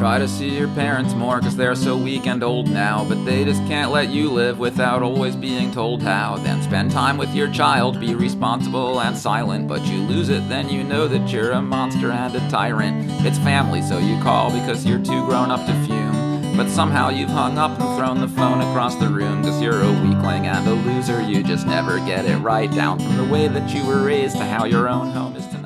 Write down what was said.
Try to see your parents more, cause they're so weak and old now, but they just can't let you live without always being told how. Then spend time with your child, be responsible and silent, but you lose it, then you know that you're a monster and a tyrant. It's family, so you call because you're too grown up to fume, but somehow you've hung up and thrown the phone across the room, cause you're a weakling and a loser, you just never get it right, down from the way that you were raised to how your own home is tonight.